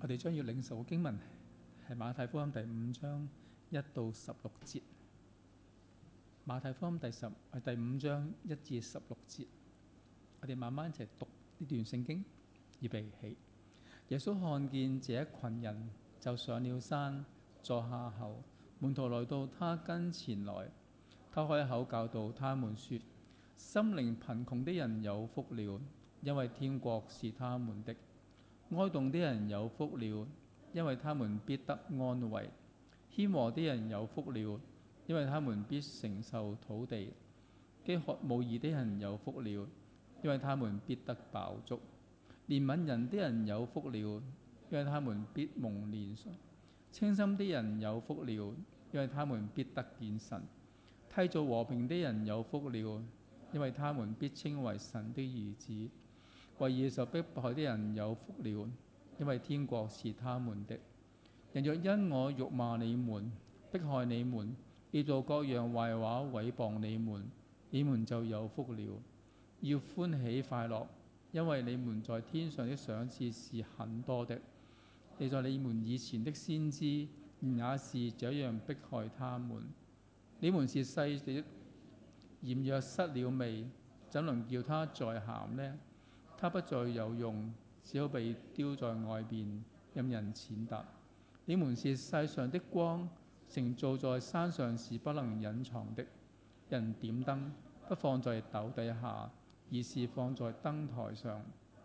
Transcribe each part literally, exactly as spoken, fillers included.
我哋將要領受嘅經文係馬太福音第五章一到十六節。馬太福音第十係第五章一至十六節，我哋慢慢一齊讀呢段聖經。預備起。耶穌看見這一群人，就上了山，坐下後，門徒來到他跟前來，他開口教導他們說：心靈貧窮的人有福了，因為天國是他們的；哀慟的人有福了，因為他們必得安慰；謙和的人有福了，因為他們必承受土地；飢渴慕義的人有福了，因為他們必得飽足；憐憫人的人有福了，因為他們必蒙憐恤；清心的人有福了，因為他們必得見神；締造和平的人有福了，因為他們必稱為神的兒子；為義受迫害的人有福了，因為天國是他們的。人若因我辱罵你們、迫害你們，要做各樣壞話毀謗你們，你們就有福了，要歡喜快樂，因為你們在天上的賞賜是很多的。你在你們以前的先知也是這樣迫害他們。你們是世的鹽若失了味，怎能叫它再鹹呢？它不再有用，只好被丟在外邊，任人踐踏。你們是世上的光，城造在山上是不能隱藏的。人點燈，不放在斗底下，而是放在燈台上。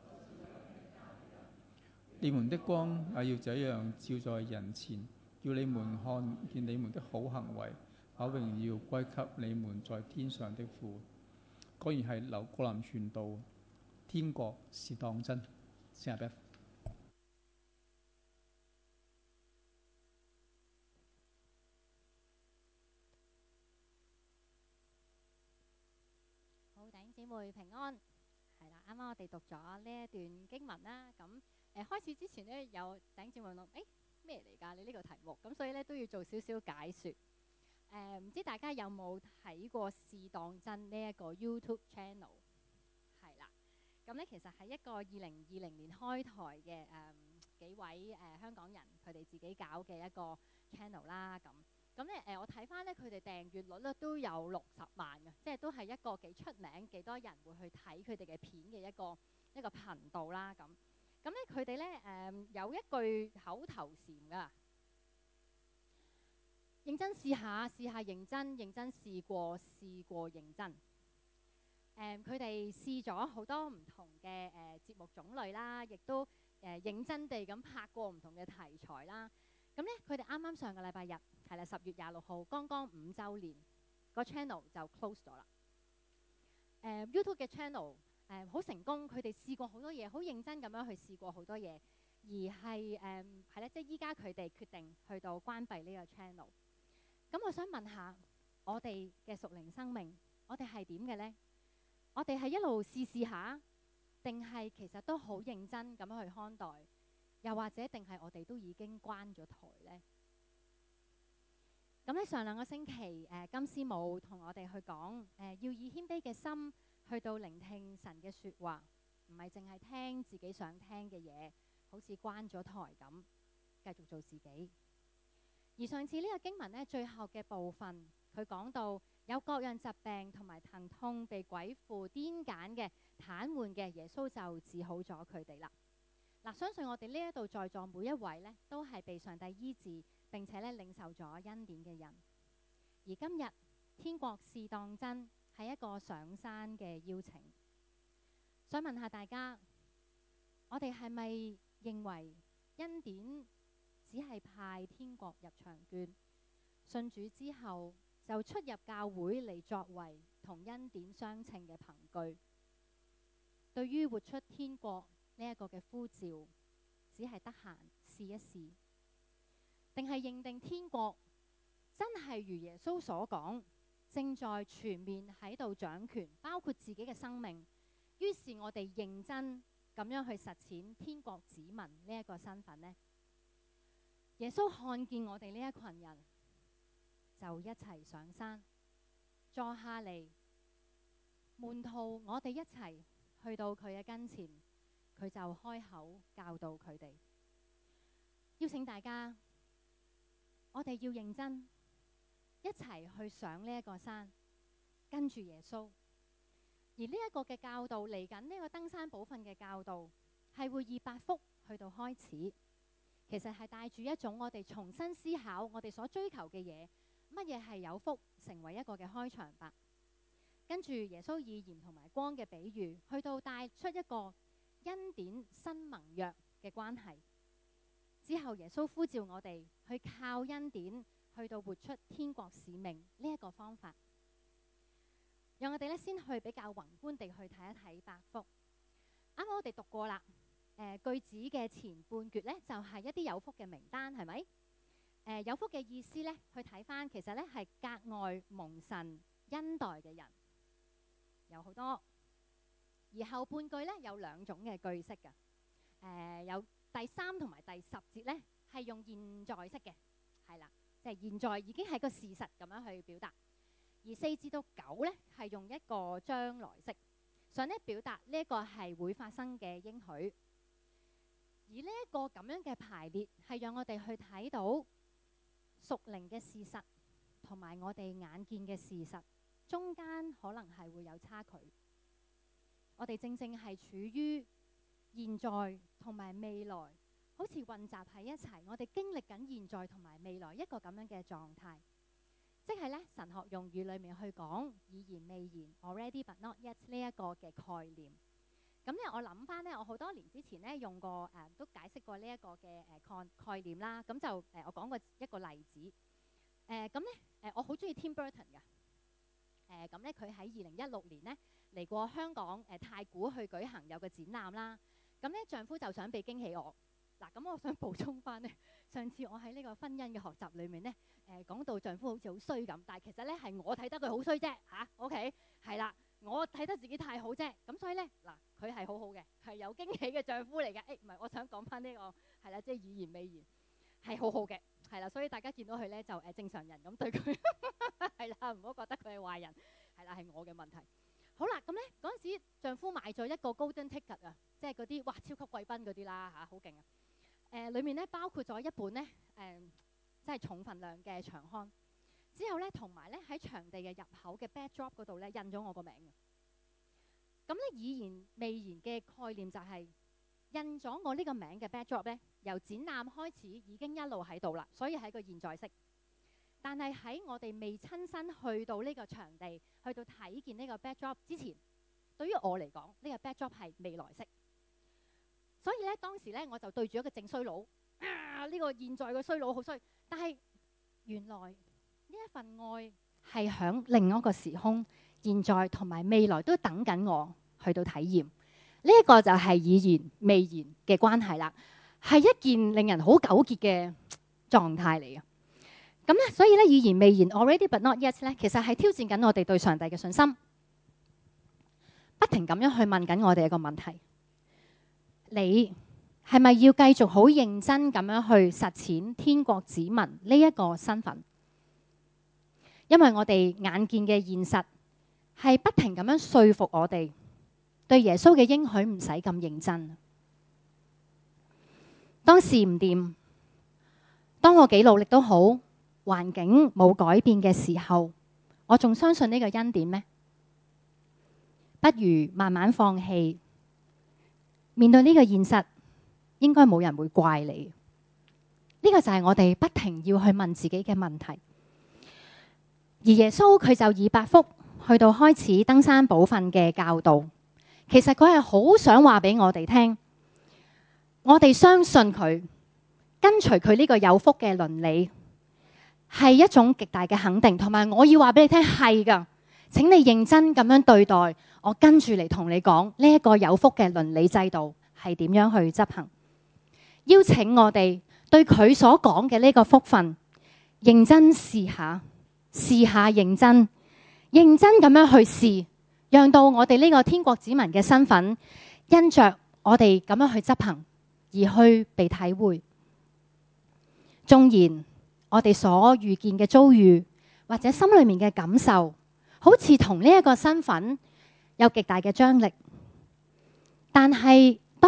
你們的光也要這樣照在人前，叫你們看見你們的好行為，把榮耀歸給你們在天上的父。果然係劉國林傳道，天國是當真。先阿 Beth。 好，弟兄姊妹平安。係啦，啱啱我哋讀咗呢一段經文啦。咁誒、呃、開始之前呢，有弟兄姊妹諗，誒咩嚟㗎？你呢個題目咁，所以咧都要做少少解説。誒、呃、唔知大家有冇睇過試當真呢一個 YouTube channel？ 係啦，咁咧其實係一個二零二零年開台嘅誒、呃、幾位誒、呃、香港人佢哋自己搞嘅一個 channel 啦。咁咁咧誒，我睇翻咧佢哋訂閱率咧都有六十萬嘅，即係都係一個幾出名、幾多人會去睇佢哋嘅片嘅一個一個頻道啦。咁咁咧佢哋咧誒有一句口頭禪㗎，認真試下，試下認真，認真試過，試過認真。誒佢哋試咗好多唔同嘅誒、呃、節目種類啦，亦都誒、呃、認真地咁拍過唔同嘅題材啦。咁咧佢哋啱啱上個禮拜日係啦，十月廿六號剛剛五週年，個 channel 就 close 咗啦。誒、呃、YouTube 嘅 channel 誒好成功，佢哋試過好多嘢，好認真咁樣去試過好多嘢，而係誒係咧，即係依家佢哋決定去到關閉呢個 channel。咁我想問下我哋嘅屬靈生命，我哋係點嘅呢？我哋係一路試試下，定係其實都好認真咁樣去看待？又或者定係我哋都已經關咗台呢？咁喺上兩個星期，誒、呃、金師母同我哋去講，誒、呃、要以謙卑嘅心去到聆聽神嘅説話，唔係淨係聽自己想聽嘅嘢，好似關咗台咁，繼續做自己。而上次呢個經文呢，最後嘅部分，佢講到有各樣疾病同埋疼痛，被鬼附、癲癇嘅、癱瘓嘅，耶穌就治好咗佢哋啦。嗱，相信我哋呢一度在座每一位呢，都係被上帝醫治並且咧領受咗恩典嘅人。而今日天國試當真係一個上山嘅邀請。想問下大家，我哋係咪認為恩典只係派天國入場券，信主之後就出入教會嚟作為同恩典相稱嘅憑據？對於活出天國呢一個嘅呼召，只係得閒試一試，定係認定天國真係如耶穌所講，正在全面喺度掌權，包括自己嘅生命？於是我哋認真咁樣去實踐天國子民呢一個身份呢？耶穌看見我哋呢一群人，就一齊上山，坐下嚟，門徒我哋一齊去到佢嘅跟前，佢就開口教導佢哋。 邀請大家，我哋要認真一齊去上呢一個山，跟住耶穌。而呢一個嘅教導嚟緊，呢個登山寶訓嘅教導係會以八福去到開始，其實係帶住一種我哋重新思考我哋所追求嘅嘢，乜嘢係有福，成為一個嘅開場白。跟住耶穌以鹽同埋光嘅比喻，去到帶出一個恩典新盟約嘅關係。之後耶穌呼召我哋去靠恩典去到活出天國使命呢一個方法。讓我哋咧先去比較宏觀地去睇一睇八福。啱啱我哋讀過啦，誒、呃、句子嘅前半橛咧就係、是、一啲有福嘅名單，係咪？誒、呃、有福嘅意思咧，去睇翻其實咧係格外蒙神恩待嘅人，有好多。而後半句咧有兩種嘅句式嘅，誒、呃、有第三同埋第十節咧係用現在式嘅，係啦，即係現在已經係個事實咁樣去表達。而四至到九咧係用一個將來式，想咧表達呢一個係會發生嘅應許。而呢一個咁樣嘅排列係讓我哋去睇到屬靈嘅事實同埋我哋眼見嘅事實中間可能係會有差距。我哋正正係處於現在同埋未來好似混雜喺一齊，我哋經歷緊現在同埋未來一個咁樣嘅狀態。即係咧神學用語裏面去講已然未然 already but not yet 呢一個嘅概念。咁咧我諗翻咧，我好多年之前咧用過誒、呃、都解釋過呢一個嘅誒概概念啦。咁就誒、呃、我講過一個例子。誒咁咧誒我好中意 Tim Burton 嘅。誒咁咧佢喺二零一六年咧嚟過香港誒、呃、太古去舉行有個展覽啦。咁咧丈夫就想俾驚喜我。嗱，咁我想補充翻咧，上次我喺呢個婚姻嘅學習裏面咧，誒、呃、講到丈夫好似好衰咁，但係其實咧係我睇得佢好衰啫嚇。OK，係啦，我睇得自己太好啫，咁所以咧嗱，佢係好好嘅，係有驚喜嘅丈夫嚟嘅。誒唔係，我想講翻呢個係啦，即係語言未言係好好嘅，係啦，所以大家見到佢咧就誒、呃、正常人咁對佢係啦，唔好覺得佢係壞人，係啦，係我嘅問題。好啦，咁咧嗰陣時丈夫買咗一個 Golden Ticket 啊，即係嗰啲哇超級貴賓嗰啲啦嚇，好勁啊！誒、呃、裏面咧包括咗一本咧誒，即係重份量嘅長刊。之後咧，同埋咧喺場地嘅入口嘅 backdrop 嗰度咧印咗我個名嘅。咁咧已然未然嘅概念就係、是、印咗我呢個名嘅 backdrop 咧，由展覽開始已經一路喺度啦，所以係個現在式。但係喺我哋未親身去到呢個場地，去到睇見呢個 backdrop 之前，對於我嚟講，呢、這個 backdrop 係未來式。所以咧，當時咧我就對住一個正衰佬，啊呢、這個現在嘅衰佬好衰。但係原來呢一份愛係響另一個時空，現在同埋未來都等緊我去到體驗。呢、這、一個就係已然未然嘅關係啦，係一件令人好糾結嘅狀態嚟嘅。咁咧，所以咧已然未然 already but not yet 咧，其實係挑戰緊我哋對上帝嘅信心，不停咁樣去問緊我哋一個問題。你係咪要繼續好認真咁樣去實踐天國子民呢一個身份？因為我哋眼見嘅現實係不停咁樣說服我哋對耶穌嘅應許唔使咁認真。當事唔掂，當我幾努力都好，環境冇改變嘅時候，我仲相信呢個恩典咩？不如慢慢放棄。面對呢個現實，應該冇人會怪你。呢個就係我哋不停要去問自己嘅問題。而耶穌佢就以八福去到開始登山寶訓嘅教導。其實佢係好想話俾我哋聽，我哋相信佢，跟隨佢呢個有福嘅倫理，係一種極大嘅肯定。同埋我要話俾你聽，係噶，請你認真咁樣對待。我跟住嚟同你講呢一個有福嘅倫理制度係點樣去執行，邀請我哋對佢所講嘅呢個福分認真試下，試下認真，認真咁樣去試，讓到我哋呢個天國子民嘅身份因着我哋咁樣去執行而去被體會。縱然我哋所遇見嘅遭遇或者心裏面嘅感受好似同呢一個身份有極大嘅張力，但係當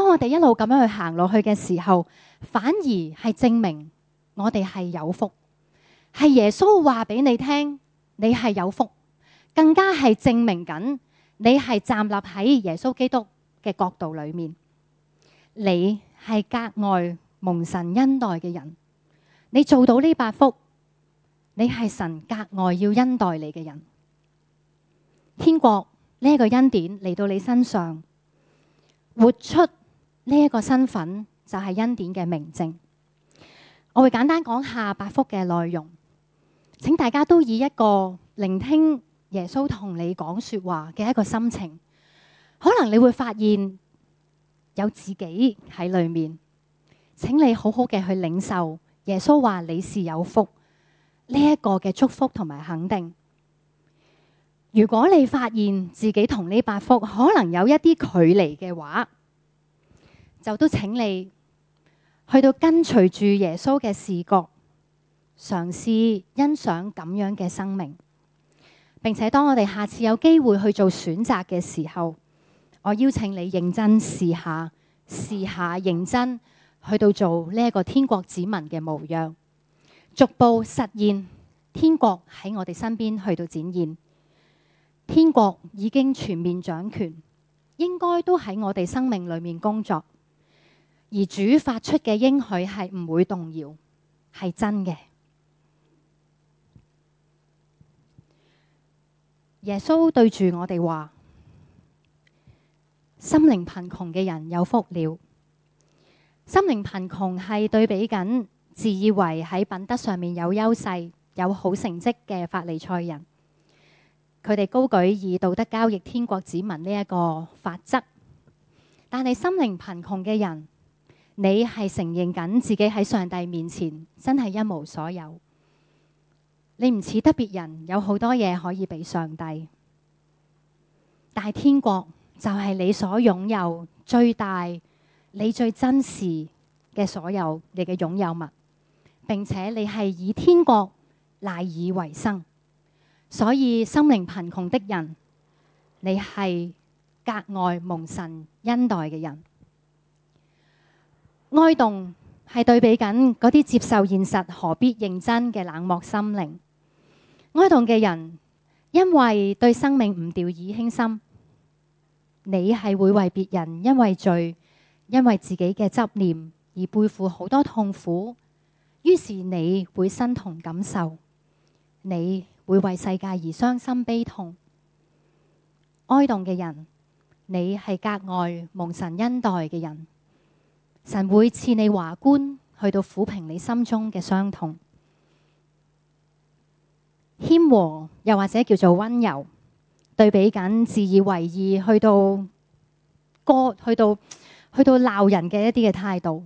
當我哋一路咁樣去行落去嘅時候，反而係證明我哋係有福，係耶穌話俾你聽，你係有福，更加係證明緊你係站立喺耶穌基督嘅角度裏面，你係格外蒙神恩待嘅人，你做到呢八福，你係神格外要恩待你嘅人。天國呢一個恩典嚟到你身上，活出呢一個身份就係恩典嘅明證。我會簡單講下八福嘅內容，請大家都以一個聆聽耶穌同你講說話嘅一個心情，可能你會發現有自己喺裏面，請你好好嘅去領受耶穌話你是有福呢一個嘅祝福同埋肯定。如果你發現自己同呢八福可能有一啲距離嘅話，就都請你去到跟隨住耶穌嘅視角，嘗試欣賞咁樣嘅生命，並且當我哋下次有機會去做選擇嘅時候，我邀請你認真試下，試下認真去到做呢一個天國子民嘅模樣，逐步實現天國喺我哋身邊去到展現。天國已經全面掌權，應該都喺我哋生命裏面工作，而主發出嘅應許係唔會動搖，係真嘅。耶穌對住我哋話：心靈貧窮嘅人有福了。心靈貧窮係對比緊自以為喺品德上面有優勢、有好成績嘅法利賽人。佢哋高舉以道德交易天國子民呢一個法則，但係心靈貧窮嘅人，你係承認緊自己喺上帝面前真係一無所有。你唔似得別人有好多嘢可以俾上帝，但係天國就係你所擁有最大、你最珍視嘅所有你嘅擁有物，並且你係以天國賴以為生。所以心靈貧窮的人，你係格外蒙神恩待嘅人。哀慟係對比緊嗰啲接受現實何必認真嘅冷漠心靈。哀慟嘅人因為對生命唔掉以輕心，你係會為別人因為罪、因為自己嘅執念而背負好多痛苦，於是你會身同感受，你會為世界而傷心悲痛。哀慟嘅人，你係格外蒙神恩待嘅人，神會賜你華冠去到撫平你心中嘅傷痛。謙和又或者叫做溫柔，對比緊自以為義去到歌去到去到鬧人嘅一啲嘅態度。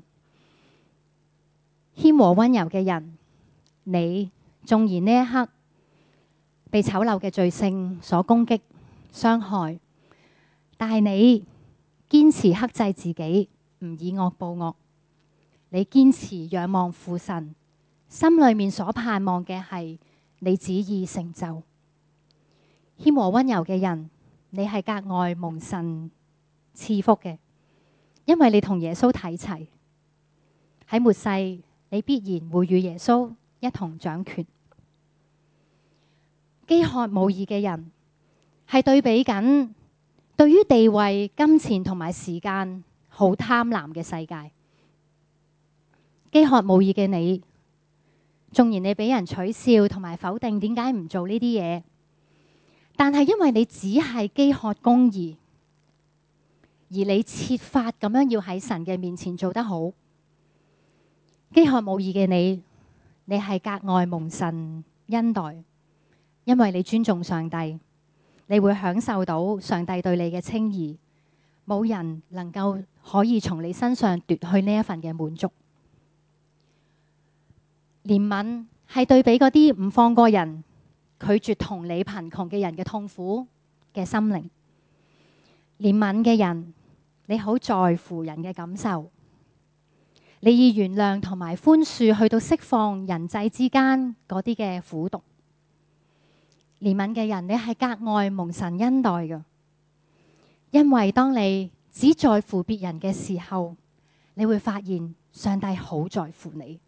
謙和溫柔嘅人，你縱然呢一刻被醜陋嘅罪性所攻擊傷害，但係你堅持克制自己，唔以惡報惡。你堅持仰望父神，心裏面所盼望嘅係你旨意成就。謙和溫柔嘅人，你係格外蒙神賜福嘅，因為你同耶穌睇齊。喺末世，你必然會與耶穌一同掌權。飢渴慕義嘅人係對比緊對於地位、金錢同埋時間好貪婪嘅世界。飢渴慕義嘅你，縱然你俾人取笑同埋否定，點解唔做呢啲嘢？但係因為你只係飢渴公義，而你設法咁樣要喺神嘅面前做得好。飢渴慕義嘅你，你係格外蒙神恩待。因為你尊重上帝，你會享受到上帝對你嘅稱義，冇人能夠可以從你身上奪去呢一份嘅滿足。憐憫係對比嗰啲唔放過人、拒絕同理貧窮嘅人嘅痛苦嘅心靈。憐憫嘅人，你好在乎人嘅感受，你以原諒同埋寬恕去到釋放人際之間嗰啲嘅苦毒。憐憫嘅人，你係格外蒙神恩待嘅，因為當你只在乎別人嘅時候，你會發現上帝好在乎你。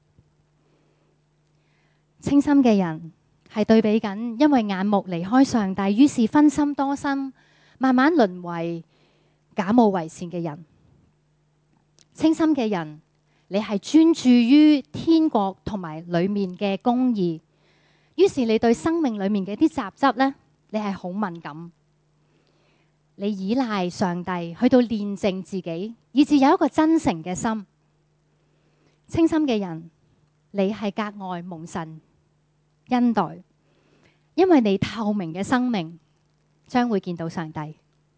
清心嘅人係對比緊，因為眼目離開上帝，於是分心多心，慢慢淪為假冒為善嘅人。清心嘅人，你係專注於天國同埋裏面嘅公義，於是你對生命裏面嘅啲雜質呢，你係好敏感。你依賴上帝去到煉淨自己，以至有一個真誠嘅心。清心嘅人，你係格外蒙神恩待，因為你透明嘅生命將會見到上帝。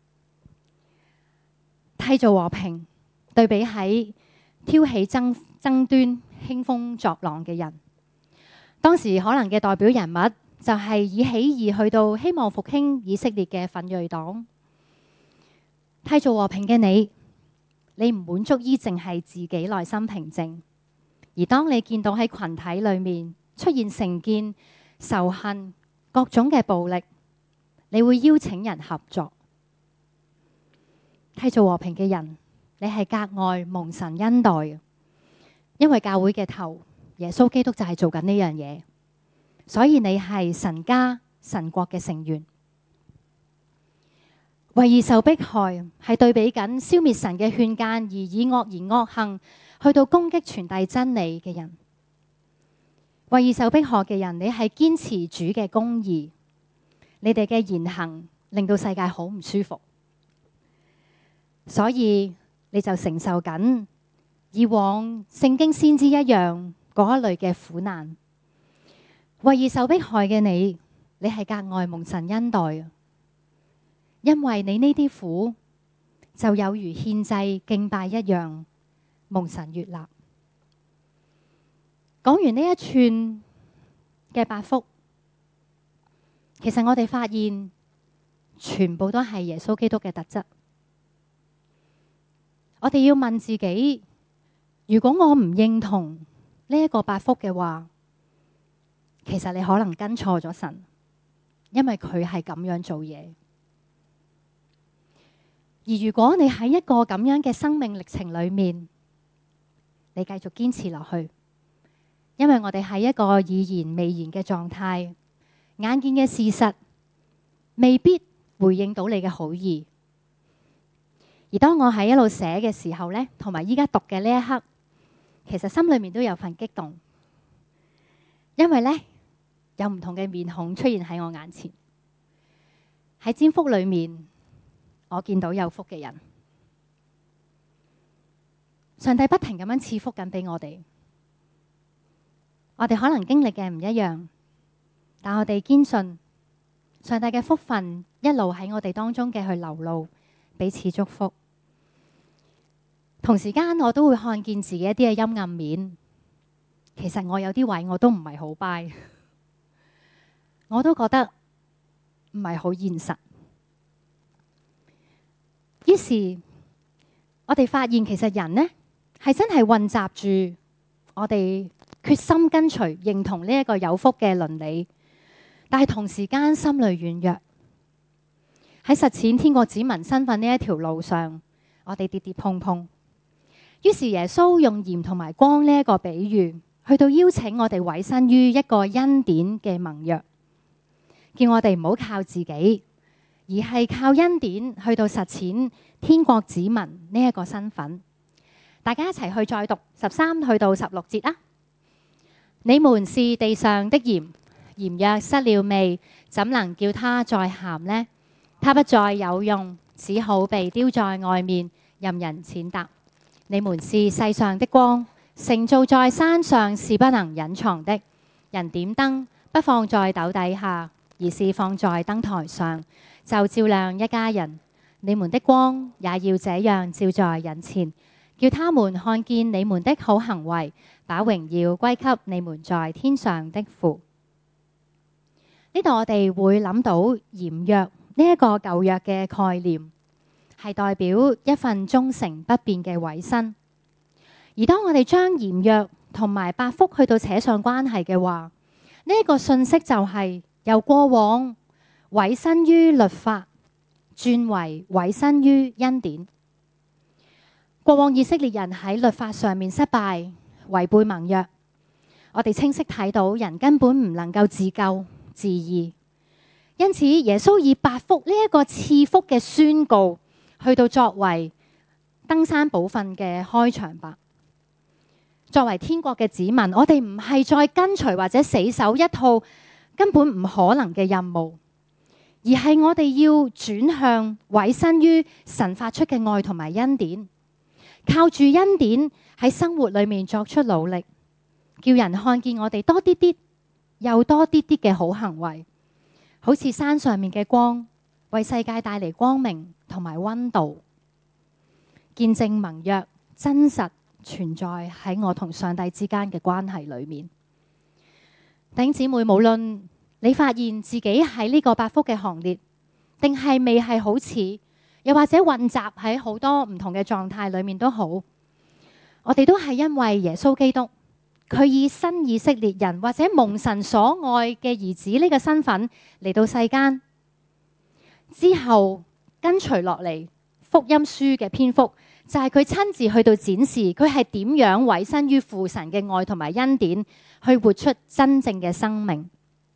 締造和平對比喺挑起爭爭端、興風作浪嘅人，當時可能嘅代表人物就係以起義去到希望復興以色列嘅奮銳黨。締造和平嘅你，你唔滿足於淨係自己內心平靜，而當你見到喺群體裏面出現成見、仇恨、各種嘅暴力，你會邀請人合作。締造和平嘅人，你係格外蒙神恩待嘅，因為教會嘅頭耶穌基督就係做緊呢樣嘢，所以你係神家神國嘅成員。為義受迫害係對比緊消滅神嘅勸諫，而以惡言惡行去到攻擊傳遞真理嘅人。為義受迫害嘅人，你係堅持主嘅公義，你哋嘅言行令到世界好唔舒服，所以你就承受緊以往聖經先知一樣嗰一類嘅苦難。為義受迫害嘅你，你係格外蒙神恩待啊！因為你呢啲苦就有如獻祭敬拜一樣，蒙神悅納。講完呢一串嘅八福，其實我哋發現全部都係耶穌基督嘅特質。我哋要問自己，如果我唔認同呢一個八福嘅話，其實你可能跟錯咗神，因為佢係咁樣做嘢。而如果你喺一個咁樣嘅生命歷程裏面，你繼續堅持落去，因為我哋喺一個已然未然嘅狀態，眼見嘅事實未必回應到你嘅好意。而當我喺一路寫嘅時候呢，同埋依家讀嘅呢一刻，其實心裏面都有份激動，因為呢，有唔同嘅面孔出現喺我眼前。喺占福裏面，我見到有福嘅人，上帝不停咁樣賜福緊俾我哋。我哋可能經歷嘅唔一樣，但我哋堅信上帝嘅福分一路喺我哋當中嘅去流露，彼此祝福。同時間我都會看見自己一啲嘅陰暗面。其實我有啲位我都唔係好 buy， 我都覺得唔係好現實。於是我哋發現其實人呢係真係混雜住我哋決心跟隨認同呢一個有福嘅倫理，但係同時間心裏軟弱。喺實踐天國子民身份呢一條路上，我哋跌跌碰碰。於是耶穌用鹽同埋光呢一個比喻，去到邀請我哋委身於一個恩典嘅盟約，叫我哋唔好靠自己，而係靠恩典去到實踐天國子民呢一個身份。大家一齊去再讀十三去到十六節啊！你們是地上的鹽，鹽若失了味，怎能叫它再鹹呢？它不再有用，只好被丟在外面，任人踐踏。你們是世上的光，城造在山上是不能隱藏的。人點燈不放在斗底下，而是放在燈台上，就照亮一家人。你們的光也要這樣照在人前，叫他們看見你們的好行為，把榮耀歸給你們在天上的父。呢度我哋會諗到鹽約呢一個舊約嘅概念，係代表一份忠誠不變嘅委身。而當我哋將鹽約同埋八福去到扯上關係嘅話，呢一個信息就係由過往委身於律法轉為委身於恩典。 過往以色列人喺律法上面失敗，違背盟約。我哋清晰睇到人根本唔能夠自救自義，因此耶穌以八福呢一個賜福嘅宣告，去到作為登山寶訓嘅開場白。作為天國嘅子民，我哋唔係再跟隨或者死守一套根本唔可能嘅任務，而係我哋要轉向委身於神發出嘅愛同埋恩典，靠住恩典喺生活裏面作出努力，叫人看見我哋多啲啲又多啲啲嘅好行為，好似山上面嘅光，為世界帶嚟光明同埋溫度，見證盟約真實存在喺我同上帝之間嘅關係裏面。弟兄姊妹，無論你發現自己喺呢個八福嘅行列，定係未係好似，又或者混雜喺好多唔同嘅狀態裏面都好，我哋都係因為耶穌基督，佢以新以色列人或者蒙神所愛嘅兒子呢個身份嚟到世間之後，跟隨落嚟福音書嘅篇幅，就係佢親自去到展示佢係點樣委身於父神嘅愛同埋恩典，去活出真正嘅生命。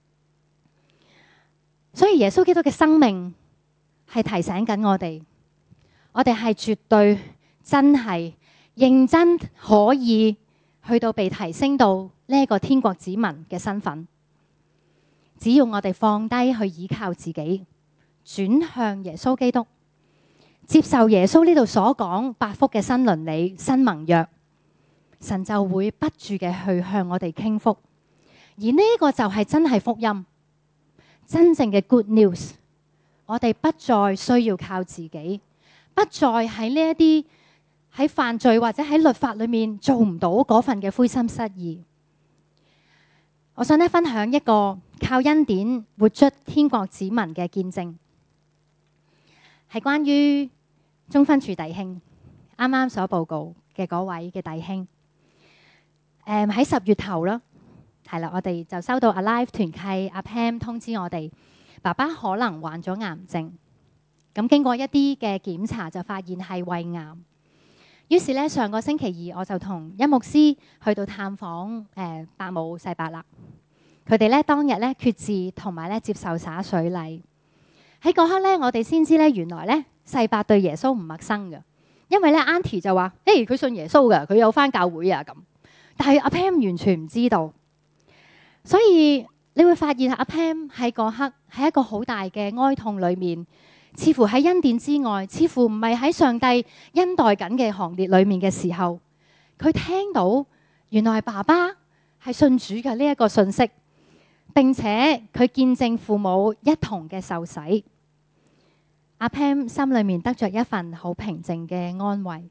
所以耶穌基督嘅生命係提醒緊我哋，我哋係絕對真係認真可以去到被提升到呢一個天國子民嘅身份。只要我哋放低去依靠自己，轉向耶穌基督，接受耶穌呢度所講八福嘅新倫理、新盟約，神就會不住嘅去向我哋傾福。而呢個就係真係福音，真正嘅 good news。我哋不再需要靠自己，不再喺呢一啲喺犯罪或者喺律法裏面做唔到嗰份嘅灰心失意。我想咧分享一個靠恩典活出天國子民嘅見證，係關於中分處弟兄啱啱所報告嘅嗰位嘅弟兄。誒喺十月頭啦，係啦，我哋就收到 Alive 團契阿 Pam 通知我哋，爸爸可能患咗癌症。咁經過一啲嘅檢查，就發現係胃癌。於是咧，上個星期二我就同一牧師去到探訪誒伯母細伯啦。佢哋咧當日咧決志同埋咧接受灑水禮。喺嗰刻咧，我哋先知咧原來咧細伯對耶穌唔陌生嘅，因為咧 Auntie 就話：誒佢信耶穌嘅，佢有返教會啊咁。但係阿 Pam 完全唔知道，所以你會發現阿 Pam 喺嗰刻喺一個好大嘅哀痛裏面。似乎喺恩典之外，似乎唔係喺上帝恩待緊嘅行列裏面嘅時候，佢聽到原來爸爸係信主嘅呢一個信息，並且佢見證父母一同嘅受洗。阿 Pam 心裏面得着一份好平靜嘅安慰。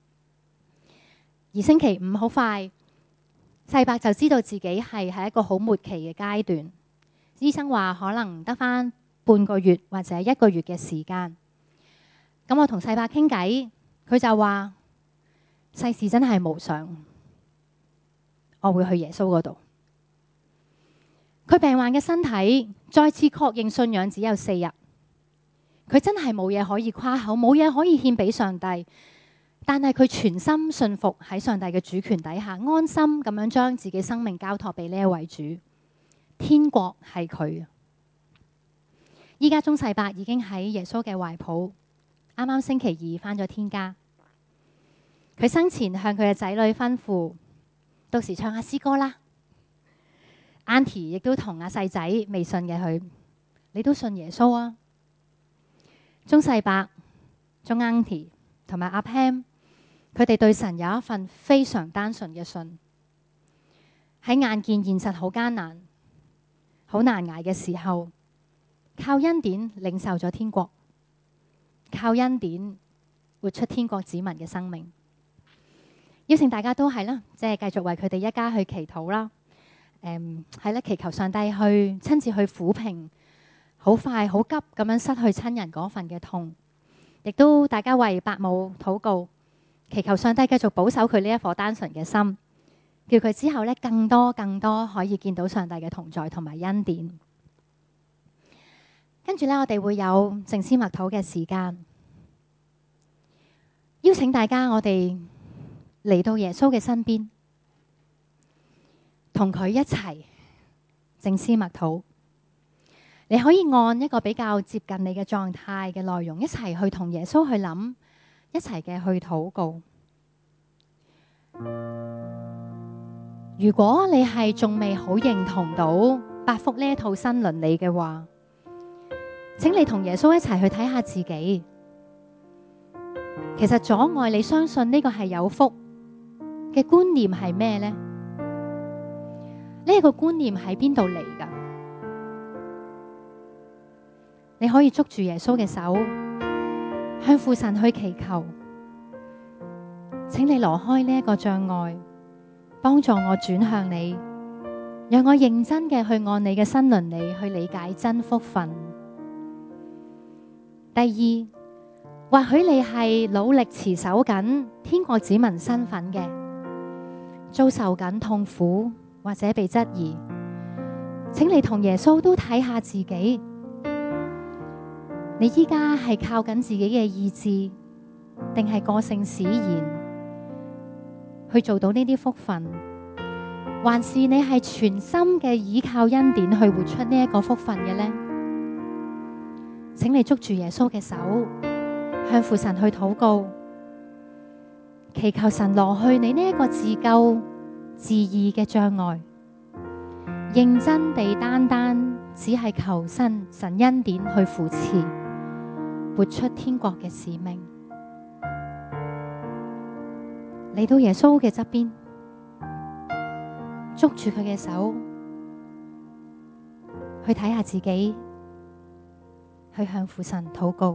而星期五好快，細伯就知道自己係喺一個好末期嘅階段，醫生話可能得返半個月或者一個月嘅時間。咁我同細伯傾偈，佢就話世事真係無常，我會去耶穌嗰度。佢病患嘅身體再次確認信仰只有四日，佢真係冇嘢可以誇口，冇嘢可以獻俾上帝，但係佢全心信服喺上帝嘅主權底下，安心咁樣將自己生命交託俾呢一位主。天國係佢。依家鍾世伯已經喺耶穌嘅懷抱，啱啱星期二返咗天家。佢生前向佢嘅仔女吩咐，到時唱下詩歌啦。Auntie 亦都同阿細仔未信嘅佢，你都信耶穌啊？鍾世伯、鍾 Auntie 同埋阿 Pam， 佢哋對神有一份非常單純嘅信。喺眼見現實好艱難、好難捱嘅時候，靠恩典領受咗天國，靠恩典活出天國子民嘅生命。邀請大家都係啦，即係繼續為佢哋一家去祈禱啦。誒係啦，祈求上帝去親自去撫平好快好急咁樣失去親人嗰份嘅痛，亦都大家為伯母禱告，祈求上帝繼續保守佢呢一顆單純嘅心，叫佢之後咧更多更多可以見到上帝嘅同在同埋恩典。跟住咧，我哋會有靜思默禱嘅時間， 邀請大家，我哋嚟到耶穌嘅身邊，同佢一齊靜思默禱。你可以按一個比較接近你嘅狀態嘅內容，一齊去同耶穌去諗，一齊嘅去禱告。如果你係仲未好認同到八福呢一套新倫理嘅話，請你同耶穌一齊去睇下自己。其實阻礙你相信呢個係有福嘅觀念係咩呢？呢一個觀念喺邊度嚟㗎？你可以捉住耶穌嘅手，向父神去祈求，請你挪開呢一個障礙，幫助我轉向你，讓我認真嘅去按你嘅新倫理去理解真福分。第二，或許你係努力持守緊天國子民身份嘅，遭受緊痛苦或者被質疑，請你同耶穌都睇下自己。你依家係靠緊自己嘅意志，定係個性使然去做到呢啲福分，還是你係全心嘅依靠恩典去活出呢一個福分嘅呢？請你捉住耶穌嘅手，向父神去禱告，祈求神挪去你呢一個自救自義嘅障礙，認真地單單只係求神神恩典去扶持，活出天國嘅使命。嚟到耶穌嘅側邊，捉住佢嘅手，去睇下自己，去向父神禱告。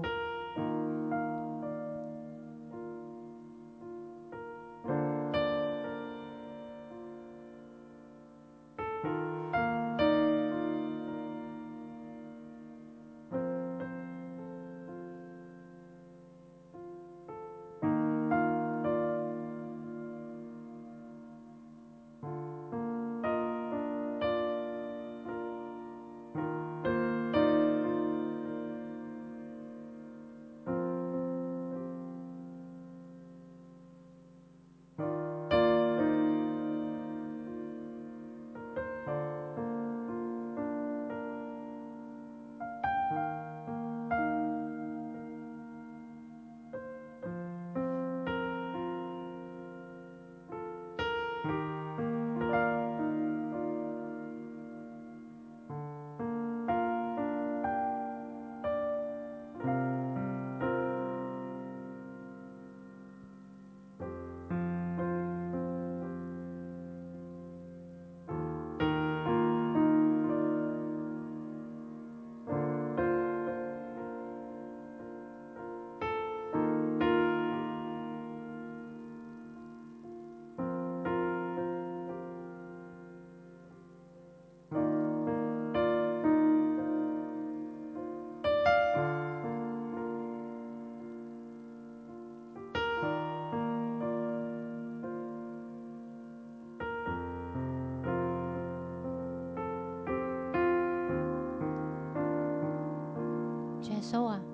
耶穌啊，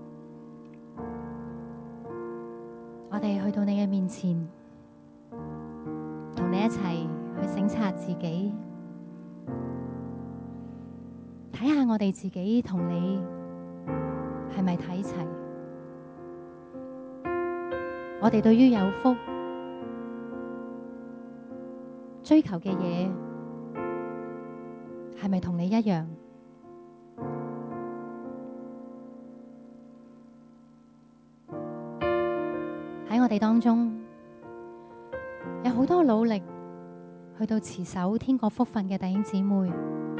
我哋去到你嘅面前，同你一齊去省察自己，睇下我哋自己同你係咪睇齊？我哋對於有福追求嘅嘢，係咪同你一樣？喺我哋當中，有好多努力去到持守天國福分嘅弟兄姊妹，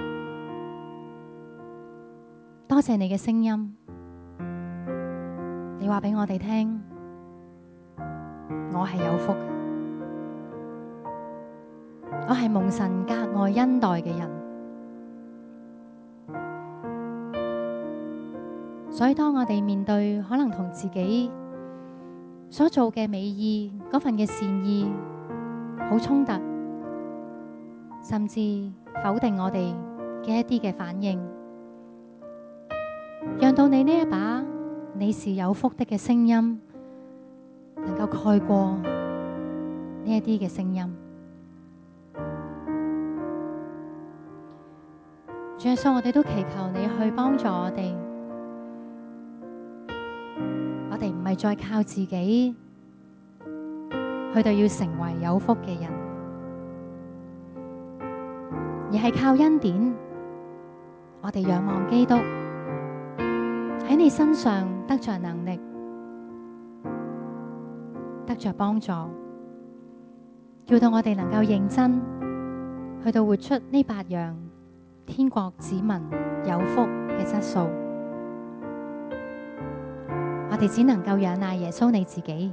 多謝你嘅聲音。你話俾我哋聽，我係有福嘅，我係蒙神格外恩待嘅人。所以當我哋面對可能同自己所做嘅美意嗰份嘅善意好衝突，甚至否定我哋嘅一啲嘅反應，讓到你呢一把你是有福的嘅聲音能夠蓋過呢一啲嘅聲音。主耶穌，我哋都祈求你去幫助我哋，我哋唔係再靠自己去到要成為有福嘅人，而係靠恩典，我哋仰望基督喺你身上得着能力，得着幫助，叫到我哋能夠認真去到活出呢八樣天國子民有福嘅質素。我哋只能夠仰賴耶穌你自己，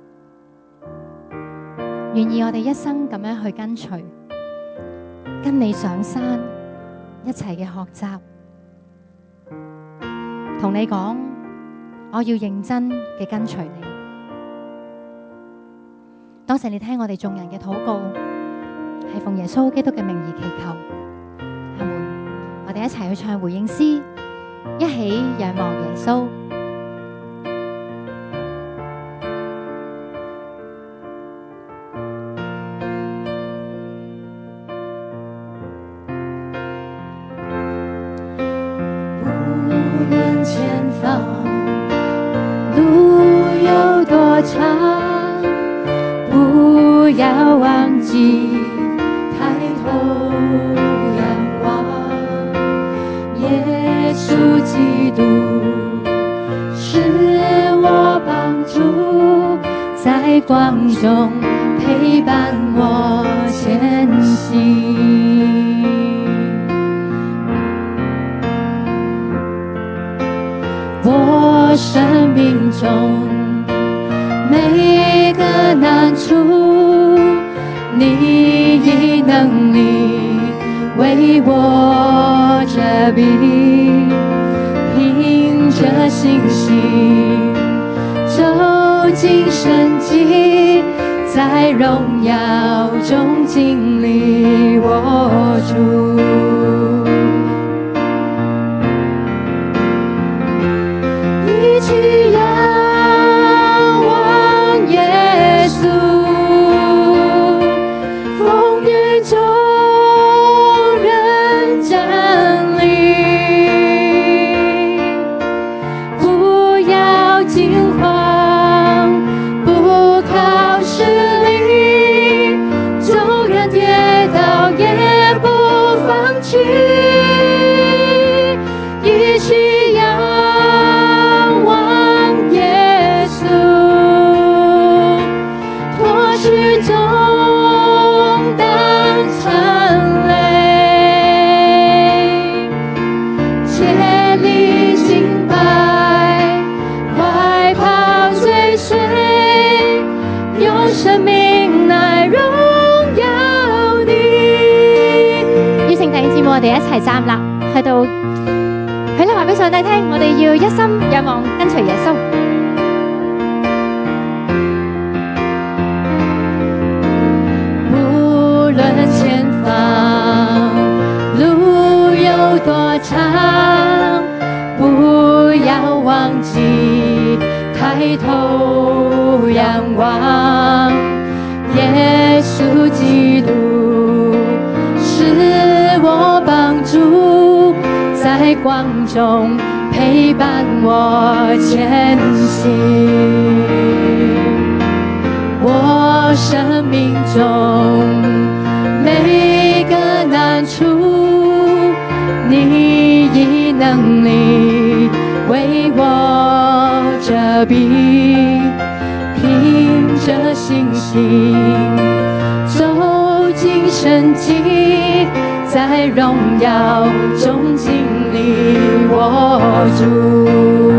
願意我哋一生咁樣去跟隨，跟你上山一齊嘅學習，同你講我要認真嘅跟隨你。多謝你聽我哋眾人嘅禱告，係奉耶穌基督嘅名義祈求，阿門。我哋一齊去唱回應詩，一起仰望耶穌。 無論前方路有多長，不要忘記抬頭仰望，耶穌基督是我幫助，在光中陪伴我前行。我生命中每個難處，你以能力為我遮蔽，憑着信心走進神蹟，在榮耀中經歷我主。一起仰望耶穌，風雨中仍站立，不要驚慌，不靠勢力，縱然跌倒也不放棄，一起仰生命來榮耀你。 邀請弟兄姊妹，我哋一齊站立，去到去咧話俾上帝聽，我哋要一心仰望跟隨耶穌。 無論前方路有多長，不要忘記抬頭仰望，耶穌基督是我幫助，在光中陪伴我前行。我生命中每個難處，你以能力為我遮蔽，憑着信心走進神蹟，在榮耀中經歷我主。